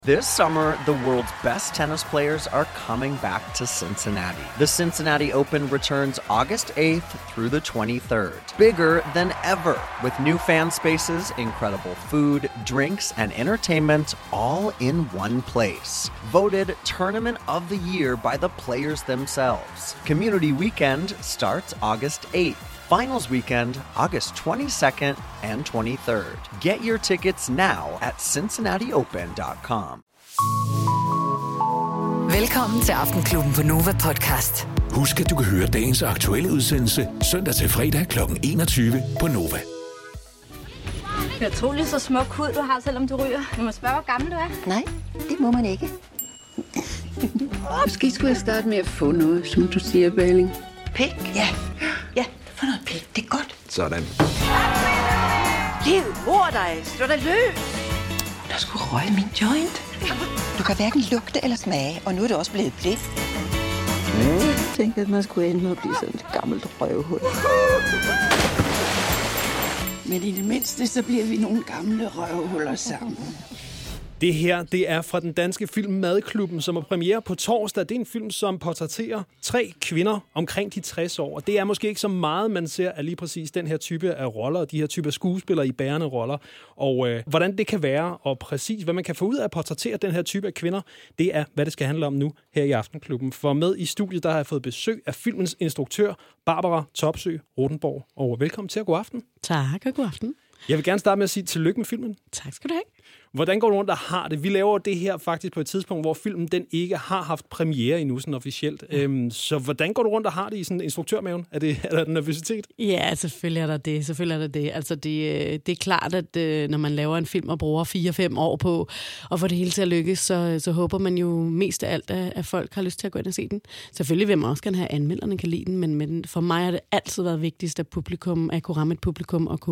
This summer, the world's best tennis players are coming back to Cincinnati. The Cincinnati Open returns August 8th through the 23rd. Bigger than ever, with new fan spaces, incredible food, drinks, and entertainment all in one place. Voted Tournament of the Year by the players themselves. Community Weekend starts August 8th. Finals weekend, August 22nd and 23rd. Get your tickets now at cincinnatiopen.com. Velkommen til Aftenklubben på Nova Podcast. Husk, at du kan høre dagens aktuelle udsendelse søndag til fredag kl. 21 på Nova. Jeg tror lige så smuk hud, du har, selvom du ryger. Jeg må spørge, hvor gammel du er. Nej, det må man ikke. Måske skulle jeg starte med at få noget, som du siger, Balling. Pik? Ja, få noget pik. Det er godt. Sådan. Liv, mor dig. Slå dig løs. Der skulle røge min joint. Du kan hverken lugte eller smage, og nu er det også blevet blæst. Jeg tænkte, at man skulle ende med at blive sådan et gammelt røvhul. Men i det mindste, så bliver vi nogle gamle røvhuller sammen. Det her, det er fra den danske film Madklubben, som er premiere på torsdag. Det er en film, som portrætterer 3 kvinder omkring de 60 år. Og det er måske ikke så meget, man ser af lige præcis den her type af roller, og de her typer skuespillere i bærende roller. Og hvordan det kan være, og præcis hvad man kan få ud af at portrættere den her type af kvinder, det er, hvad det skal handle om nu her i Aftenklubben. For med i studiet, der har jeg fået besøg af filmens instruktør, Barbara Topsøe Rodenborg. Og velkommen til, og god aften. Tak, og god aften. Jeg vil gerne starte med at sige tillykke med filmen. Tak skal du have. Hvordan går du rundt og har det? Vi laver det her faktisk på et tidspunkt, hvor filmen den ikke har haft premiere endnu sådan officielt. Så hvordan går du rundt og har det i sådan instruktørmaven? Er der nervøsitet? Ja, selvfølgelig er der det. Altså det er klart, at når man laver en film og bruger 4-5 år på at få det hele til at lykkes, så håber man jo mest af alt, at folk har lyst til at gå ind og se den. Selvfølgelig vil man også gerne have, at anmelderne kan lide den, men for mig har det altid været vigtigst, at kunne ramme et publikum og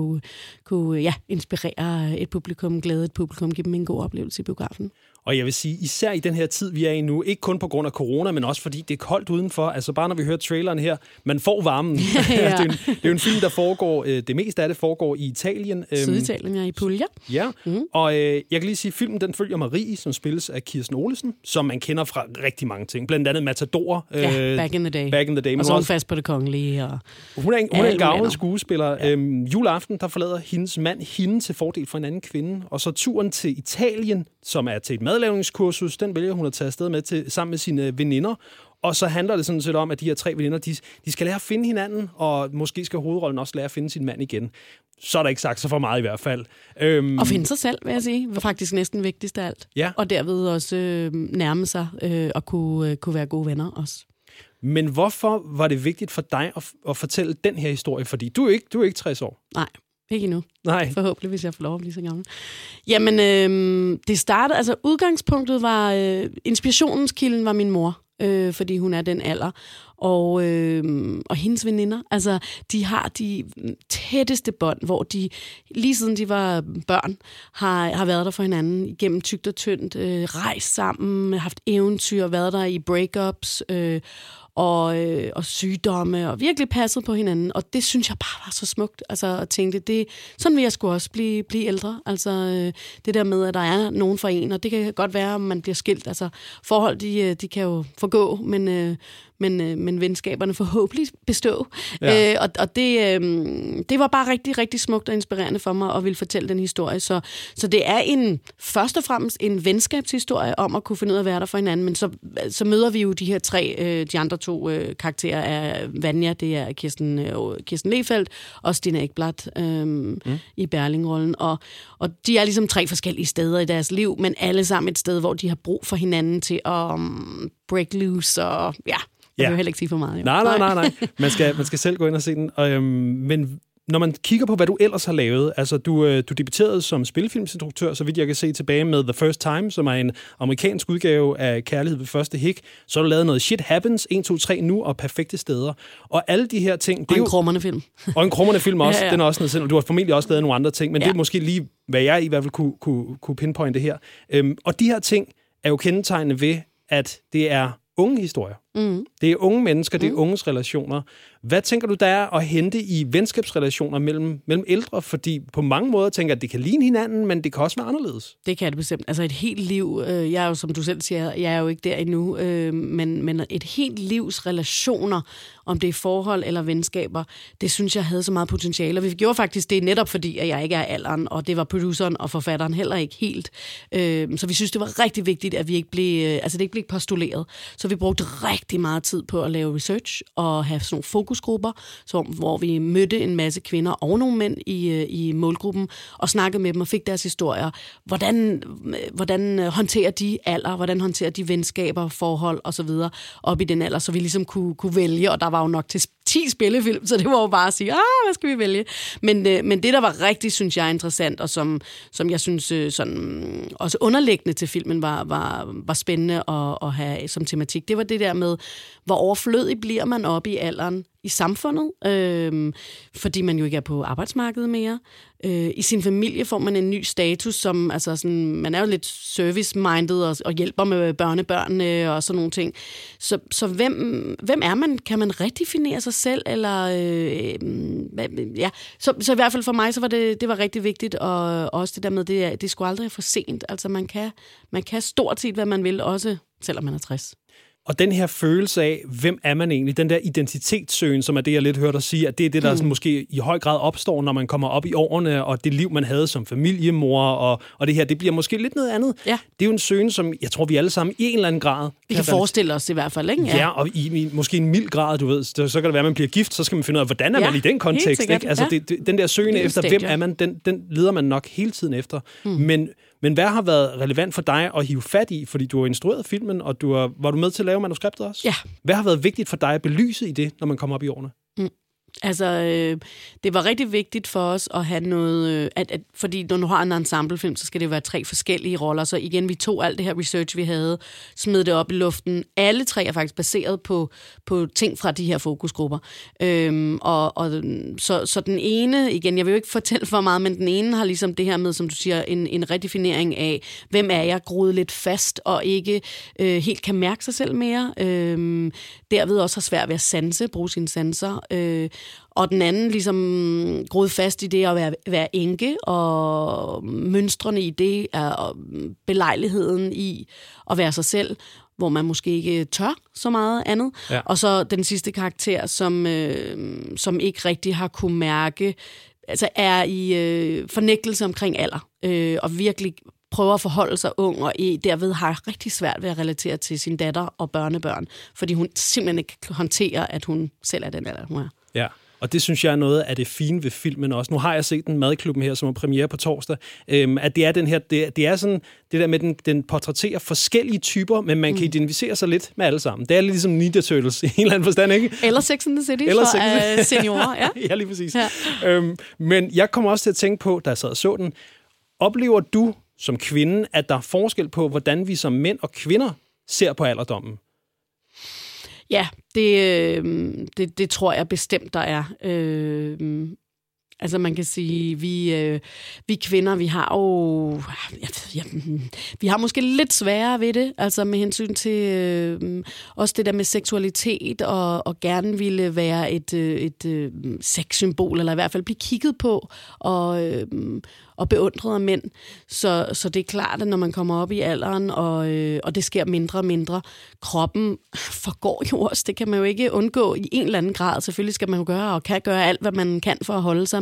kunne inspirere et publikum, glæde et publikum, give dem en god oplevelse i biografen. Og jeg vil sige, især i den her tid, vi er i nu, ikke kun på grund af corona, men også fordi det er koldt udenfor. Altså bare når vi hører traileren her, man får varmen. Ja. det er jo en film, der foregår, det meste af det foregår i Italien. Syditalien, i Puglia. Ja, og jeg kan lige sige, at filmen den følger Marie, som spilles af Kirsten Olesen, som man kender fra rigtig mange ting. Blandt andet Matador. Back in the day. Og så fast på det kongelige. Og hun er en gammel skuespiller. Ja. Juleaften, der forlader hendes mand hende til fordel for en anden kvinde. Og så turen til Italien, som er til et madlavningskursus, den vælger hun at tage afsted med sammen med sine veninder. Og så handler det sådan set om, at de her 3 veninder, de skal lære at finde hinanden, og måske skal hovedrollen også lære at finde sin mand igen. Så er der ikke sagt så for meget i hvert fald. Og finde sig selv, vil jeg sige, var faktisk næsten vigtigst af alt. Ja. Og derved også nærme sig og kunne være gode venner også. Men hvorfor var det vigtigt for dig at fortælle den her historie? Fordi du er ikke 60 år. Nej. Ikke endnu. Nej. Forhåbentlig, hvis jeg får lov at blive så gammel. Jamen, det startede, altså udgangspunktet var, inspirationskilden var min mor, fordi hun er den alder. Og hendes veninder, altså de har de tætteste bånd, hvor de lige siden de var børn, har været der for hinanden igennem tykt og tyndt, rejst sammen, haft eventyr, været der i breakups, og sygdomme, og virkelig passet på hinanden. Og det synes jeg bare var så smukt. Altså at tænke, sådan vil jeg sgu også blive ældre. Altså det der med, at der er nogen for en, og det kan godt være, at man bliver skilt. Altså forhold, de kan jo forgå, men venskaberne forhåbentlig bestå. Ja. Og det var bare rigtig, rigtig smukt og inspirerende for mig at ville fortælle den historie. Så det er først og fremmest en venskabshistorie om at kunne finde ud af at være der for hinanden, men så møder vi jo de her 3, de andre 2 karakterer af Vanja, det er Kirsten Lehfeldt og Stina Ekblad i Berling-rollen. Og de er ligesom 3 forskellige steder i deres liv, men alle sammen et sted, hvor de har brug for hinanden til at break loose og jeg vil heller ikke sige for meget. Jo. Nej. Man skal selv gå ind og se den. Men når man kigger på, hvad du ellers har lavet, altså du debuterede som spillefilmsinstruktør, så vidt jeg kan se tilbage med The First Time, som er en amerikansk udgave af Kærlighed ved første hik. Så har du lavet noget Shit Happens, 1, 2, 3 nu og Perfekte steder. Og alle de her ting... Og en krummerne film. Og en krummerne film også. Ja. Den er også noget selv. Du har formentlig også lavet nogle andre ting, men det er måske lige, hvad jeg i hvert fald kunne pinpointe her. Og de her ting er jo kendetegnende ved, at det er unge historier. Mm. Det er unge mennesker, det er unges relationer. Hvad tænker du, der er at hente i venskabsrelationer mellem ældre? Fordi på mange måder tænker jeg, at det kan ligne hinanden, men det kan også være anderledes. Det kan det bestemt. Altså et helt liv, jeg er jo, som du selv siger, jeg er jo ikke der endnu, men et helt livs relationer, om det er forhold eller venskaber, det synes jeg havde så meget potentiale. Og vi gjorde faktisk det netop fordi, at jeg ikke er alderen, og det var produceren og forfatteren heller ikke helt. Så vi synes, det var rigtig vigtigt, at vi ikke blev, det ikke blev postuleret. Så vi brugte rigtig meget tid på at lave research og have sådan nogle fokusgrupper, hvor vi mødte en masse kvinder og nogle mænd i målgruppen og snakkede med dem og fik deres historier. Hvordan håndterer de alder? Hvordan håndterer de venskaber, forhold og så videre op i den alder, så vi ligesom kunne vælge, og der var jo nok til 10 spillefilm, så det var jo bare at sige, hvad skal vi vælge? Men det, der var rigtig, synes jeg, interessant, og som jeg synes sådan, også underliggende til filmen var spændende at have som tematik, det var det der med, hvor overflødig bliver man oppe i alderen i samfundet, fordi man jo ikke er på arbejdsmarkedet mere. I sin familie får man en ny status, som altså sådan, man er jo lidt service-minded og hjælper med børnebørnene og sådan nogle ting. Så hvem er man? Kan man redefinere sig selv? Eller, ja. Så i hvert fald for mig, så var det var rigtig vigtigt, og også det der med, det skulle aldrig for sent. Altså man kan stort set, hvad man vil, også selvom man er 60. Og den her følelse af, hvem er man egentlig? Den der identitetssøgen, som er det, jeg lidt hørte dig sige, at det er det, der sådan måske i høj grad opstår, når man kommer op i årene, og det liv, man havde som familiemor, og det her, det bliver måske lidt noget andet. Ja. Det er jo en søgen, som jeg tror, vi alle sammen i en eller anden grad... Vi kan forestille os i hvert fald, ikke? Ja, og i måske en mild grad, du ved. Så kan det være, at man bliver gift, så skal man finde ud af, hvordan er man i den kontekst, ikke? Altså, den der søgen efter, hvem er man, den leder man nok hele tiden efter. Men hvad har været relevant for dig at hive fat i? Fordi du har instrueret filmen, og var du med til at lave manuskriptet også? Ja. Hvad har været vigtigt for dig at belyse i det, når man kommer op i årene? Altså, det var rigtig vigtigt for os at have noget... fordi når du har en ensemblefilm, så skal det jo være 3 forskellige roller. Så igen, vi tog alt det her research, vi havde, smed det op i luften. Alle 3 er faktisk baseret på ting fra de her fokusgrupper. Så den ene, igen, jeg vil jo ikke fortælle for meget, men den ene har ligesom det her med, som du siger, en redefinering af, hvem er jeg, groet lidt fast og ikke helt kan mærke sig selv mere. Derved også har svært ved at bruge sine sanser. Og den anden ligesom groet fast i det at være enke, og mønstrene i det, og belejligheden i at være sig selv, hvor man måske ikke tør så meget andet. Ja. Og så den sidste karakter, som ikke rigtig har kunne mærke, altså er i fornægtelse omkring alder, og virkelig prøver at forholde sig ung, og derved har rigtig svært ved at relatere til sin datter og børnebørn, fordi hun simpelthen ikke håndterer, at hun selv er den alder, hun er. Ja. Og det synes jeg er noget af det fine ved filmen også. Nu har jeg set den Madklubben her, som er premiere på torsdag. At det er den her, det er sådan det der med, den portrætterer forskellige typer, men man kan identificere sig lidt med alle sammen. Det er lidt ligesom Ninja Turtles i en eller anden forstand, ikke? Eller Sex and the City for seniorer, ja. Ja, lige præcis. Ja. Men jeg kommer også til at tænke på, da jeg sad og så den, oplever du som kvinde, at der er forskel på, hvordan vi som mænd og kvinder ser på alderdommen? Ja, det tror jeg bestemt, der er. Altså man kan sige, vi kvinder, vi har jo, vi har måske lidt sværere ved det, altså med hensyn til også det der med seksualitet, og gerne ville være et sexsymbol, eller i hvert fald blive kigget på, og beundret af mænd. Så det er klart, at når man kommer op i alderen, og det sker mindre og mindre, kroppen forgår jo også. Det kan man jo ikke undgå i en eller anden grad. Selvfølgelig skal man jo gøre, og kan gøre alt, hvad man kan for at holde sig,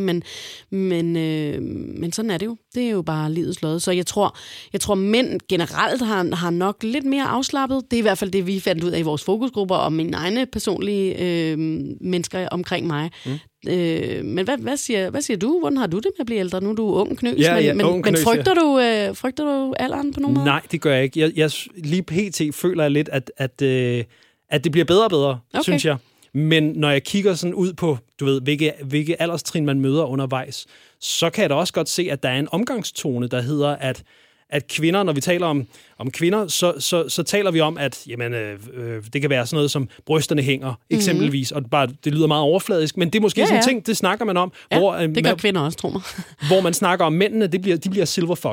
men sådan er det jo. Det er jo bare livets lod. Så jeg tror mænd generelt har nok lidt mere afslappet. Det er i hvert fald det, vi fandt ud af i vores fokusgrupper, og mine egne personlige mennesker omkring mig. Men hvad siger du? Hvordan har du det med at blive ældre? Nu er du ung knøs, men frygter du alderen på nogen måde? Nej, det gør jeg ikke. Jeg lige pt. føler jeg lidt, at det bliver bedre og bedre, synes jeg. Men når jeg kigger sådan ud på, du ved, hvilke alderstrin man møder undervejs, så kan jeg da også godt se, at der er en omgangstone, der hedder, at kvinder, når vi taler om kvinder, så taler vi om, at jamen, det kan være sådan noget som brysterne hænger, eksempelvis, og det lyder meget overfladisk, men det er måske sådan en ting, det snakker man om. Ja, det gør kvinder også, tror mig. Hvor man snakker om mændene, de bliver silver fox.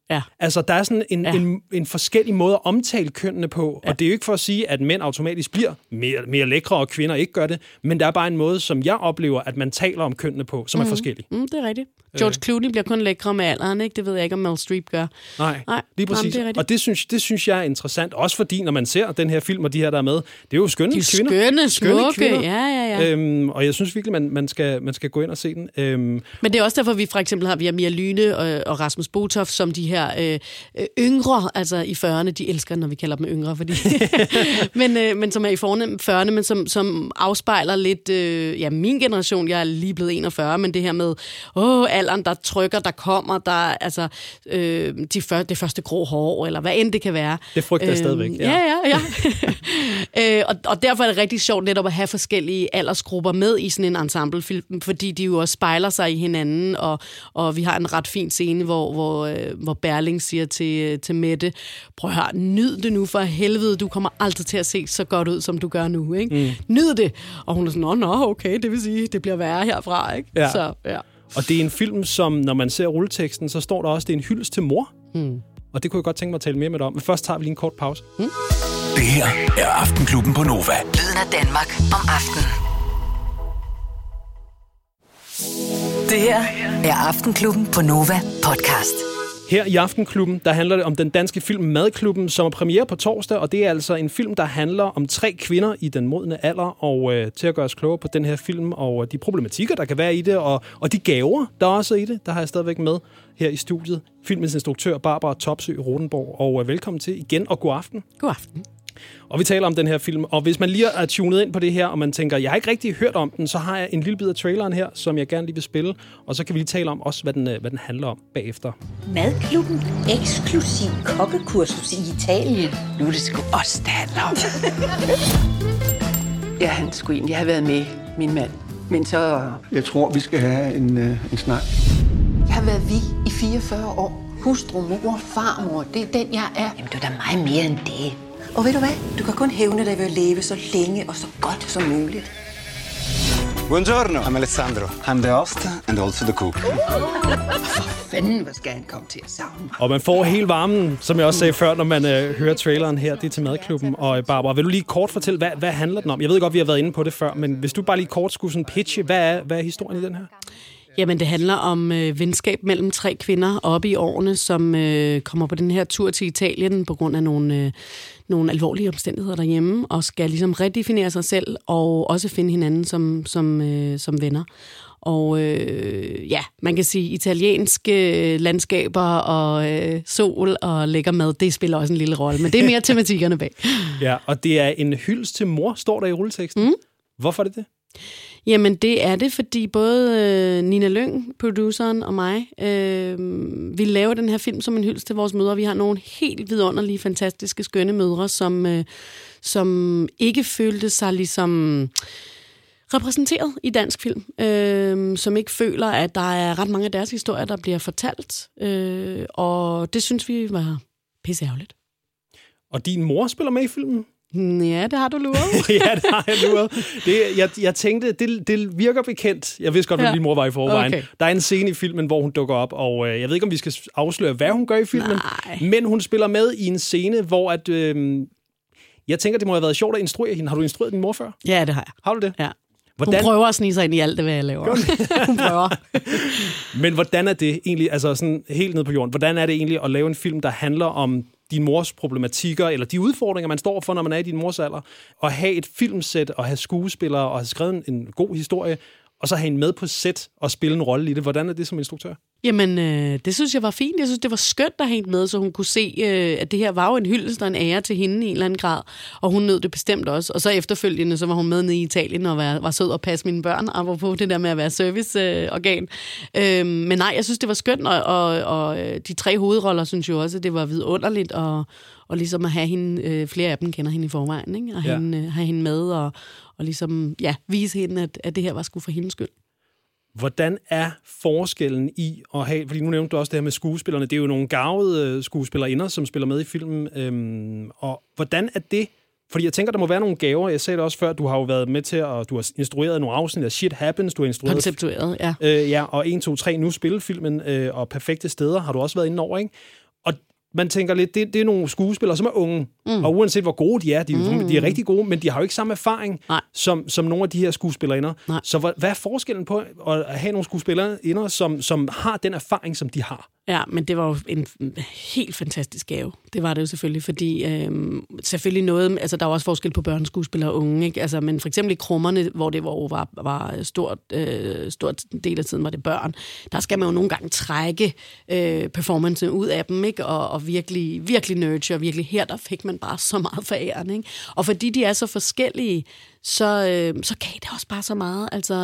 Ja. Altså, der er sådan en forskellig måde at omtale kønnene på, og det er jo ikke for at sige, at mænd automatisk bliver mere lækre, og kvinder ikke gør det, men der er bare en måde, som jeg oplever, at man taler om kønnene på, som er forskellig. Det er rigtigt. George Clooney bliver kun lækre med alderen, ikke? Det ved jeg ikke, om Meryl Streep gør. Nej, lige præcis. Og det synes jeg er interessant, også fordi, når man ser den her film, og de her, der er med, det er jo skønne kvinder. Skønne kvinder. Ja. Og jeg synes virkelig, man skal gå ind og se den. Men det er også derfor, vi for eksempel har Mia Lyne og Rasmus Botoft som de her yngre, altså i 40'erne. De elsker, når vi kalder dem yngre, fordi men som er i 40'erne, men som afspejler lidt min generation. Jeg er lige blevet 41, men det her med alderen, der trykker, der kommer, der altså det første grå hår, eller hvad end det kan være. Det frygter jeg stadigvæk. Ja. og derfor er det rigtig sjovt netop at have forskellige aldersgrupper med i sådan en ensemblefilm, fordi de jo også spejler sig i hinanden, og vi har en ret fin scene, hvor Berling siger til Mette, prøv at høre, nyd det nu for helvede, du kommer aldrig til at se så godt ud, som du gør nu, ikke? Nyd det! Og hun er sådan, okay, det vil sige, det bliver værre herfra, ikke? Ja. Så, ja. Og det er en film, som, når man ser rulleteksten, så står der også, det er en hyldest til mor. Og det kunne jeg godt tænke mig at tale mere med dig om. Men først tager vi lige en kort pause. Det her er Aftenklubben på Nova. Lyden af Danmark om aftenen. Det her er Aftenklubben på Nova podcast. Her i Aftenklubben, der handler det om den danske film Madklubben, som er premiere på torsdag, og det er altså en film, der handler om 3 kvinder i den modne alder, og til at gøre os klogere på den her film, og de problematikker, der kan være i det, og de gaver, der også er i det, der har jeg stadigvæk med her i studiet. Filmens instruktør Barbara Topsøe Rodenborg, og velkommen til igen, og god aften. God aften. Og vi taler om den her film, og hvis man lige er tunet ind på det her, og man tænker, jeg har ikke rigtig hørt om den, så har jeg en lille bid af traileren her, som jeg gerne lige vil spille, og så kan vi lige tale om også, hvad den handler om bagefter. Madklubben. Eksklusiv kokkekursus i Italien. Nu er det sgu os, der handler om. Ja, han skulle egentlig have været med, min mand. Men så... Jeg tror, vi skal have en snak. Jeg har været vi i 44 år. Hustru, mor, farmor. Det er den, jeg er. Jamen, du er da meget mere end det. Og ved du hvad? Du kan kun hævne dig ved at leve så længe og så godt som muligt. Buongiorno, I'm Alessandro. I'm the host and also the cook. Fanden, hvad skal han komme til at savne? Og man får hele varmen, som jeg også sagde før, når man hører traileren her. Det er til Madklubben. Og Barbara, vil du lige kort fortælle, hvad handler den om? Jeg ved godt, vi har været inde på det før, men hvis du bare lige kort skulle sådan pitche, hvad er historien i den her? Jamen, det handler om venskab mellem 3 kvinder oppe i årene, som kommer på den her tur til Italien på grund af nogle alvorlige omstændigheder derhjemme, og skal ligesom redefinere sig selv, og også finde hinanden som venner. Og man kan sige, italienske landskaber og sol og lækker mad, det spiller også en lille rolle, men det er mere tematikkerne bag. Ja, og det er en hyldest til mor, står der i rulleteksten. Hvorfor er det det? Jamen, det er det, fordi både Nina Lyng, produceren, og mig, vi laver den her film som en hyldest til vores mødre. Vi har nogle helt vidunderlige, fantastiske, skønne mødre, som ikke følte sig ligesom repræsenteret i dansk film. Som ikke føler, at der er ret mange af deres historier, der bliver fortalt. Og det synes vi var pisseærgerligt. Og din mor spiller med i filmen? Ja, det har du luret. Ja, det har jeg luret. Jeg tænkte, det virker bekendt. Jeg vidste godt, at min mor var i forvejen. Okay. Der er en scene i filmen, hvor hun dukker op, og jeg ved ikke, om vi skal afsløre, hvad hun gør i filmen. Nej. Men hun spiller med i en scene, hvor at, jeg tænker, det må have været sjovt at instruere hende. Har du instrueret din mor før? Ja, det har jeg. Har du det? Ja. Hun prøver at snige sig ind i alt det, hvad jeg laver. Hun prøver. Men hvordan er det egentlig, altså sådan helt ned på jorden, hvordan er det egentlig at lave en film, der handler om din mors problematikker, eller de udfordringer, man står for, når man er i din mors alder, og have et filmsæt, og have skuespillere, og have skrevet en god historie, og så have en med på sæt og spille en rolle i det. Hvordan er det som instruktør? Jamen, det synes jeg var fint. Jeg synes, det var skønt at have hende med, så hun kunne se, at det her var jo en hyldest og en ære til hende i en eller anden grad, og hun nød det bestemt også. Og så efterfølgende, så var hun med nede i Italien og var sød og passe mine børn, apropos det der med at være serviceorgan. Men nej, jeg synes, det var skønt, og de 3 hovedroller synes jo også, at det var vidunderligt, og ligesom at have hende, flere af dem kender hende i forvejen, ikke? Og have hende med, og ligesom vise hende, at det her var sgu for hendes skyld. Hvordan er forskellen i at have, fordi nu nævnte du også det her med skuespillerne, det er jo nogle garvede skuespillerinder, som spiller med i filmen, og hvordan er det? Fordi jeg tænker, der må være nogle gaver. Jeg sagde det også før, du har jo været med til, og du har instrueret nogle afsnit af Shit Happens, du har instrueret... Konceptueret, ja. Og 1, 2, 3, nu spillefilmen, og Perfekte Steder har du også været inde over, ikke? man tænker lidt, det er nogle skuespillere, som er unge. Og uanset hvor gode de er, de er rigtig gode, men de har jo ikke samme erfaring som nogle af de her skuespillerinder. Så hvad er forskellen på at have nogle skuespillerinder, som har den erfaring, som de har? Ja, men det var jo en helt fantastisk gave. Det var det jo selvfølgelig, fordi selvfølgelig noget, altså der var også forskel på børneskuespillere og unge, ikke? Altså, men for eksempel i Krummerne, hvor det var stort del af tiden var det børn, der skal man jo nogle gange trække performancen ud af dem, ikke? Og virkelig, virkelig nurture, virkelig her, der fik man bare så meget for æren, ikke? Og fordi de er så forskellige, så gav det også bare så meget. Altså,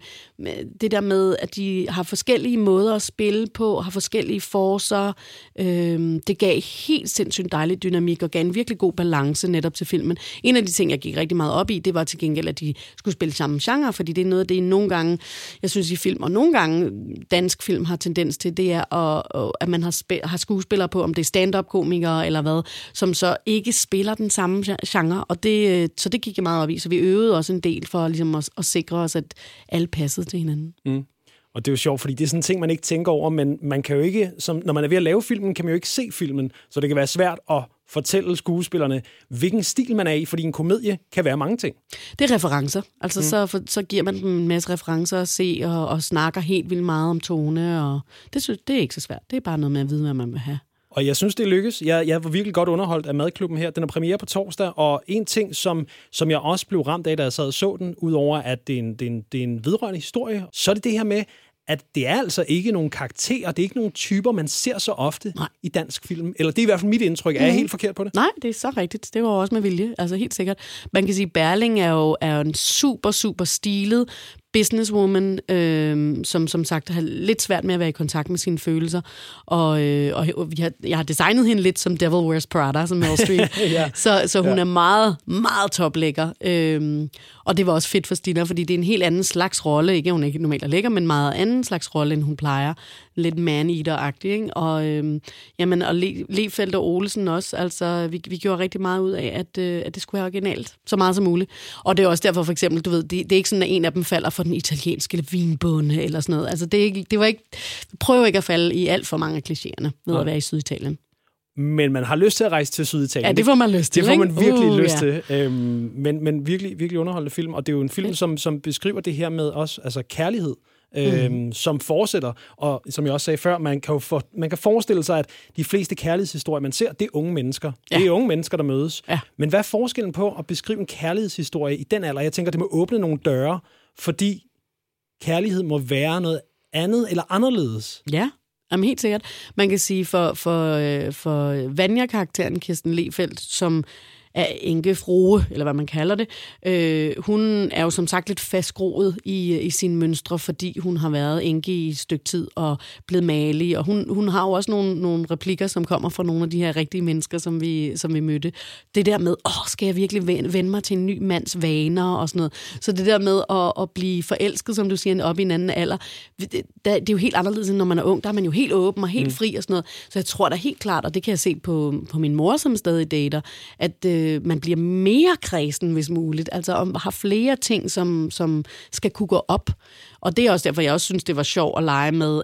det der med, at de har forskellige måder at spille på, har forskellige forcer, det gav helt sindssygt dejlig dynamik, og gav en virkelig god balance netop til filmen. En af de ting, jeg gik rigtig meget op i, det var til gengæld, at de skulle spille samme genre, fordi det er noget af det, nogle gange, jeg synes i film, og nogle gange dansk film har tendens til, det er, at man har skuespillere på, om det er stand-up-komikere eller hvad, som så ikke spiller den samme genre, og så det gik jeg meget op i, så vi øvede også en del for ligesom at sikre os, at alle passede til hinanden. Og det er jo sjovt, fordi det er sådan en ting, man ikke tænker over, men man kan jo ikke, når man er ved at lave filmen, kan man jo ikke se filmen, så det kan være svært at fortælle skuespillerne, hvilken stil man er i, fordi en komedie kan være mange ting. Det er referencer. Altså så giver man dem en masse referencer at se, og snakker helt vildt meget om tone, og det er ikke så svært. Det er bare noget med at vide, hvad man vil have. Og jeg synes, det lykkes. Jeg var virkelig godt underholdt af Madklubben her. Den er premiere på torsdag, og en ting, som jeg også blev ramt af, da jeg sad og så den, udover at det er en vedrørende historie, så er det her med, at det er altså ikke nogen karakterer, det er ikke nogen typer, man ser så ofte i dansk film. Eller det er i hvert fald mit indtryk. Er jeg helt forkert på det? Nej, det er så rigtigt. Det var også med vilje. Altså helt sikkert. Man kan sige, at Berling er jo en super, super stilet businesswoman, som sagt har lidt svært med at være i kontakt med sine følelser. Og jeg har designet hende lidt som Devil Wears Prada, som Meryl Streep. Ja. Så hun er meget, meget toplækker. Og det var også fedt for Stina, fordi det er en helt anden slags rolle. Ikke, hun er ikke normalt lækker, men meget anden slags rolle, end hun plejer. Lidt man-eater-agtig, ikke? Og Lefeld og Olsen også. Altså, vi gjorde rigtig meget ud af, at det skulle være originalt. Så meget som muligt. Og det er også derfor, for eksempel, du ved, det er ikke sådan, at en af dem falder for den italienske vinbonde eller sådan noget. Altså, det var ikke... Prøv ikke at falde i alt for mange af klichéerne ved at være i Syditalien. Men man har lyst til at rejse til Syditalien. Ja, det får man lyst til. Det får man virkelig lyst til. Men virkelig, virkelig underholdende film. Og det er jo en film, som beskriver det her med også, altså kærlighed. Som fortsætter, og som jeg også sagde før, man kan forestille sig, at de fleste kærlighedshistorier, man ser, det er unge mennesker. Ja. Det er unge mennesker, der mødes. Ja. Men hvad er forskellen på at beskrive en kærlighedshistorie i den alder? Jeg tænker, det må åbne nogle døre, fordi kærlighed må være noget andet eller anderledes. Ja. Jamen helt sikkert. Man kan sige, for Vanja-karakteren Kirsten Lehfeldt, som er Inge Frohe, eller hvad man kalder det. Hun er jo som sagt lidt fastgroet i sine mønstre, fordi hun har været enke i et stykke tid og blevet malig, og hun har jo også nogle replikker, som kommer fra nogle af de her rigtige mennesker, som vi mødte. Det der med, skal jeg virkelig vende mig til en ny mands vaner og sådan noget. Så det der med at blive forelsket, som du siger, op i en anden alder, det er jo helt anderledes, end når man er ung. Der er man jo helt åben og helt fri og sådan noget. Så jeg tror da helt klart, og det kan jeg se på min mor, som stadig dater, at man bliver mere kredsen, hvis muligt. Altså har flere ting, som skal kunne gå op. Og det er også derfor, jeg også synes, det var sjovt at lege med,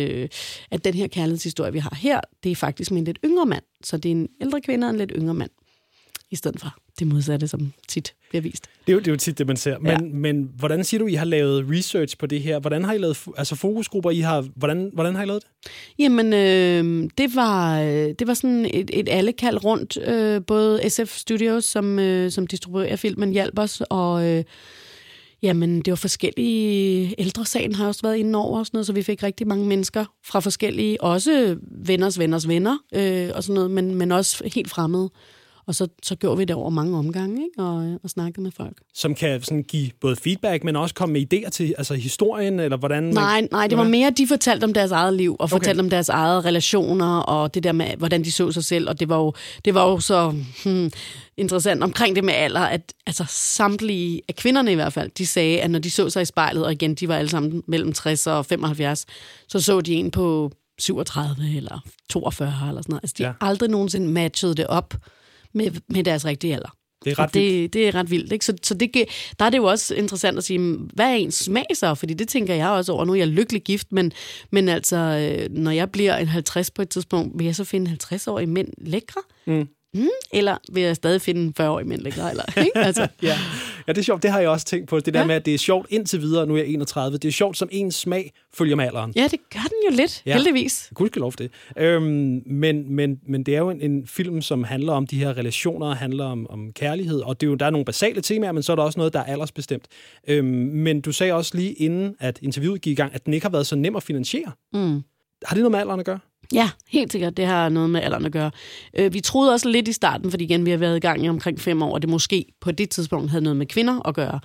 at den her kærlighedshistorie, vi har her, det er faktisk med en lidt yngre mand. Så det er en ældre kvinde og en lidt yngre mand. I stedet for det modsatte, som tit bliver vist. Det er jo tit det, man ser. Men hvordan siger du, I har lavet research på det her? Hvordan har I lavet fokusgrupper? Hvordan har I lavet det? Jamen, det var sådan et allekald rundt. Både SF Studios, som distribuerer filmen, hjalp os, og jamen, det var forskellige... Ældresagen har også været inde over, og sådan noget, så vi fik rigtig mange mennesker fra forskellige, også venners venner, og sådan noget, men også helt fremmede. Og så gjorde vi det over mange omgange, ikke? Og snakkede med folk. Som kan sådan give både feedback, men også komme med idéer til altså historien, eller hvordan... Nej, det var mere, de fortalte om deres eget liv, og fortalte om deres eget relationer, og det der med, hvordan de så sig selv, og det var jo så interessant omkring det med alder, at altså samtlige af kvinderne i hvert fald, de sagde, at når de så sig i spejlet, og igen, de var alle sammen mellem 60 og 75, så de en på 37 eller 42 eller sådan noget. Altså, de aldrig nogensinde matchede det op med deres rigtige alder. Det er ret vildt. Det er ret vildt, ikke? Så der er det jo også interessant at sige, hvad er ens smag så? Fordi det tænker jeg også over. Nu er jeg lykkelig gift, men altså, når jeg bliver en 50 på et tidspunkt, vil jeg så finde 50-årige mænd lækre? Eller vil jeg stadig finde 40-årige mænd lækre? Eller, ikke? Altså. Ja, det er sjovt. Det har jeg også tænkt på. Det der med, at det er sjovt indtil videre. Nu er jeg 31. Det er sjovt, som ens smag følger med alderen. Ja, det gør den jo lidt, heldigvis. Gudskelov for det. Men det er jo en film, som handler om de her relationer, handler om kærlighed, og det er jo, der er nogle basale temaer, men så er der også noget, der er aldersbestemt. Men du sagde også lige inden, at interviewet gik i gang, at den ikke har været så nem at finansiere. Har det noget med alderen at gøre? Ja, helt sikkert. Det har noget med alderen at gøre. Vi troede også lidt i starten, fordi igen, vi har været i gang i omkring 5 år, og det måske på det tidspunkt havde noget med kvinder at gøre.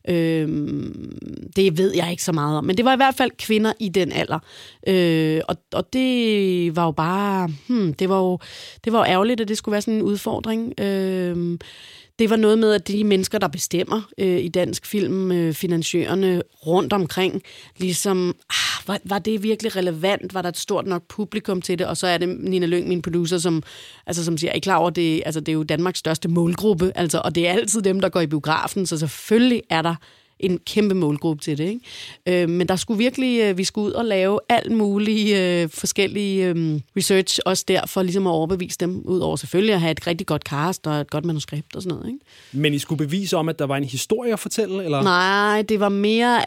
Det ved jeg ikke så meget om, men det var i hvert fald kvinder i den alder. Og det var jo bare... Det var jo ærgerligt, at det skulle være sådan en udfordring. Det var noget med, at de mennesker, der bestemmer i dansk film, finansiørerne rundt omkring, ligesom, var det virkelig relevant? Var der et stort nok publikum til det? Og så er det Nina Lyng, min producer, som siger, er I klar over det? Altså, det er jo Danmarks største målgruppe, altså, og det er altid dem, der går i biografen, så selvfølgelig er der en kæmpe målgruppe til det, ikke? Men der skulle virkelig, vi skulle ud og lave alt mulige forskellige research, også der, for ligesom at overbevise dem, ud over selvfølgelig at have et rigtig godt cast og et godt manuskript og sådan noget, ikke? Men I skulle bevise om, at der var en historie at fortælle, eller? Nej, det var mere,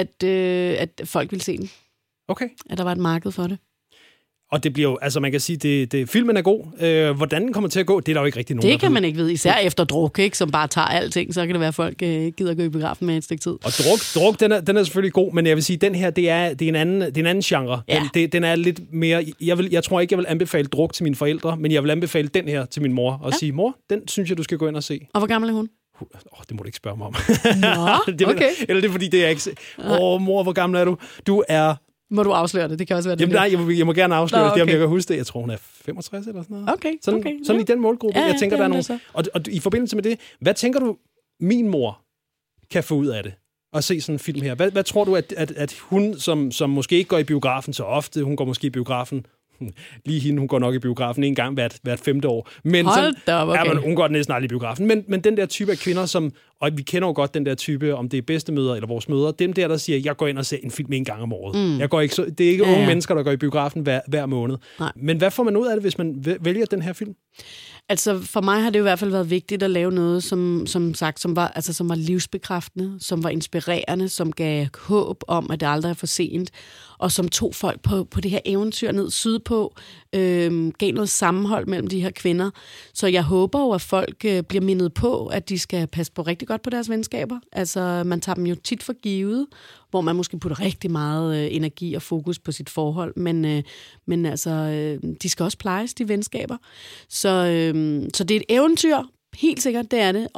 at folk ville se den. Okay. At der var et marked for det. Og det bliver jo, altså man kan sige, filmen er god. Hvordan den kommer til at gå, det er der jo ikke rigtig nogen. Det kan man ikke vide, især efter druk, ikke, som bare tager alting, så kan det være, at folk gider gå i biografen med et stykke tid. Og druk den er selvfølgelig god, men jeg vil sige, den her, det er en anden genre. Ja. Den er lidt mere, jeg tror ikke, jeg vil anbefale druk til mine forældre, men jeg vil anbefale den her til min mor, og sige, mor, den synes jeg, du skal gå ind og se. Og hvor gammel er hun? Det må du ikke spørge mig om. Nå, okay. Eller det er, fordi det er ikke... Mor, hvor gammel er du? Du er... Må du afsløre det? Det kan også være det. Jamen, nej, jeg må gerne afsløre det, om jeg kan huske det. Jeg tror, hun er 65 eller sådan noget. Okay. Sådan i den målgruppe. Jeg tænker, der er nogle... Og i forbindelse med det, hvad tænker du, min mor kan få ud af det? At se sådan en film her. Hvad tror du, at hun, som måske ikke går i biografen så ofte, hun går måske i biografen... Lige hende, hun går nok i biografen en gang hvert 5. år. Men hun går næsten aldrig i biografen. Men den der type af kvinder, som... Og vi kender jo godt den der type, om det er bedstemødre eller vores mødre, dem der siger, jeg går ind og ser en film en gang om året. Jeg går ikke det er ikke unge mennesker, der går i biografen hver måned. Nej. Men hvad får man ud af det, hvis man vælger den her film? Altså, for mig har det jo i hvert fald været vigtigt at lave noget, som var livsbekræftende, som var inspirerende, som gav håb om, at det aldrig er for sent, og som tog folk på det her eventyr ned sydpå, gav noget sammenhold mellem de her kvinder. Så jeg håber jo, at folk bliver mindet på, at de skal passe på rigtig godt på deres venskaber. Altså, man tager dem jo tit for givet, hvor man måske putter rigtig meget energi og fokus på sit forhold, men altså, de skal også plejes, de venskaber. Så det er et eventyr, helt sikkert, det er det,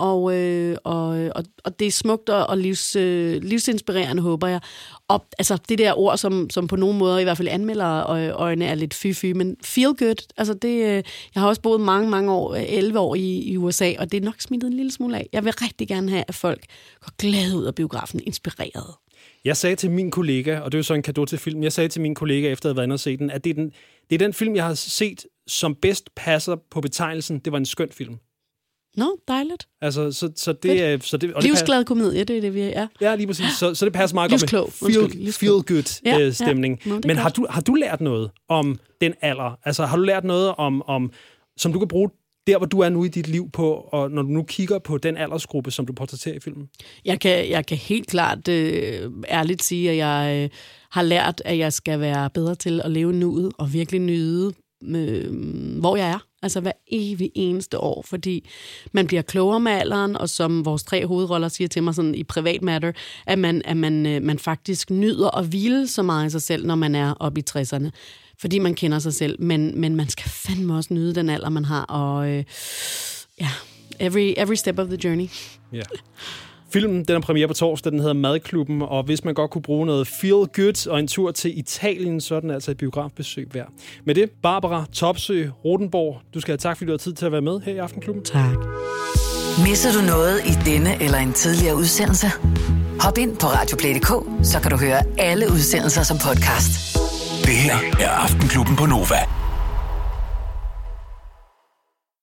og det er smukt og livsinspirerende, håber jeg. Og altså, det der ord, som på nogle måder i hvert fald anmelder øjne er lidt fy-fy, men feel good, altså det, jeg har også boet mange år, 11 år i USA, og det er nok smittet en lille smule af. Jeg vil rigtig gerne have, at folk går glade ud af biografen, inspireret. Jeg sagde til min kollega, og det er jo så en cadeau til filmen, jeg sagde til min kollega, efter at have været inde og se den, at det er den film, jeg har set, som bedst passer på betegnelsen, det var en skøn film. Dejligt. Altså, så det... Livsglad komedie, det er det, vi er. Ja, lige præcis. Så det passer meget godt med feel-good stemning. Ja. Men har du lært noget om den alder? Altså, har du lært noget om som du kan bruge der, hvor du er nu i dit liv på, og når du nu kigger på den aldersgruppe, som du portrætterer i filmen? Jeg kan helt klart ærligt sige, at jeg har lært, at jeg skal være bedre til at leve nuet og virkelig nyde, hvor jeg er. Altså hver evig eneste år, fordi man bliver klogere med alderen, og som vores 3 hovedroller siger til mig sådan i privat matter, at man faktisk nyder at hvile så meget i sig selv, når man er oppe i 60'erne. Fordi man kender sig selv, men man skal fandme også nyde den alder, man har, og every step of the journey. Yeah. Filmen, den er premiere på torsdag, den hedder Madklubben, og hvis man godt kunne bruge noget feel good og en tur til Italien, så er den altså et biografbesøg værd. Med det, Barbara Topsø Rodenborg, du skal have tak, fordi du har tid til at være med her i Aftenklubben. Tak. Misser du noget i denne eller en tidligere udsendelse? Hop ind på radioplay.dk, så kan du høre alle udsendelser som podcast. Det her er Aftenklubben på Nova.